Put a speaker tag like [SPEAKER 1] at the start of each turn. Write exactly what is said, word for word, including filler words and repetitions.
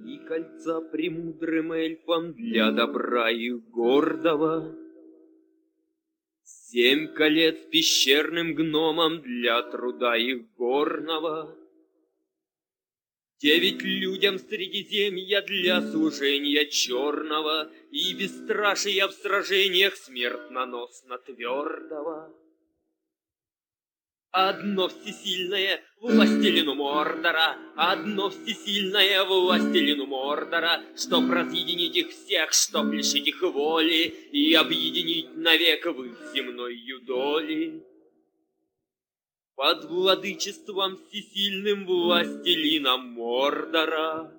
[SPEAKER 1] И кольца премудрым эльфам для добра их гордого, семь колец пещерным гномам для труда их горного, девять людям Средиземья для служения черного и бесстрашия в сражениях смертноносно твердого. Одно всесильное властелину Мордора, одно всесильное властелину Мордора, чтоб разъединить их всех, чтоб лишить их воли и объединить навек в их земною доли. Под владычеством всесильным властелина Мордора